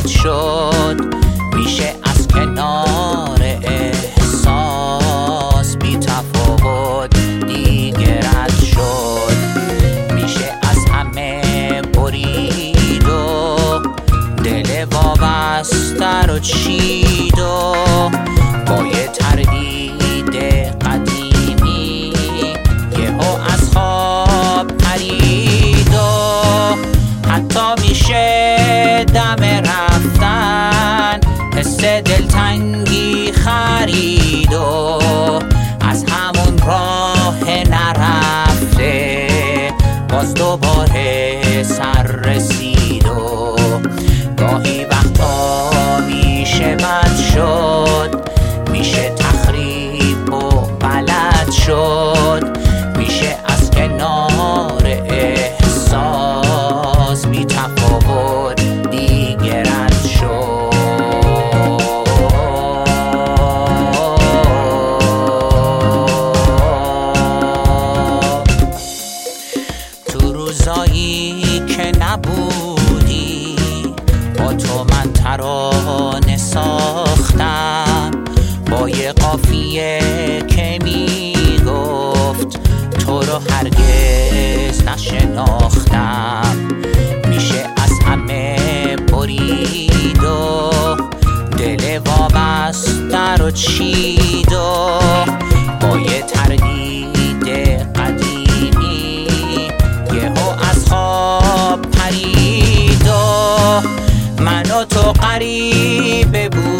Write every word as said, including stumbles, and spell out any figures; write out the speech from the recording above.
شد. میشه از کنار احساس بی تفاوت دیگه رد شد. میشه از همه برید و دل وابسته رو چید و با یه تردید قدیمی یهو از خواب پرید و حتی میشه دم رفتن حس دلتنگی خرید و از همون راه نرفته باز دوباره سر رسید و گاهی وقتا میشه بد شد، میشه تخریب و غلط شد، میشه از کنار احساس بی تفاوت دیگه رد شد. تو روزایی که نبودی با تو من ترانه ساختم، با یه قافیه که میگفت تو رو هرگز نشناختم. میشه از همه برید و دل وابسته رو چید و با یه تردید قدیمی یهو از خواب پرید و من و تو غریبه بود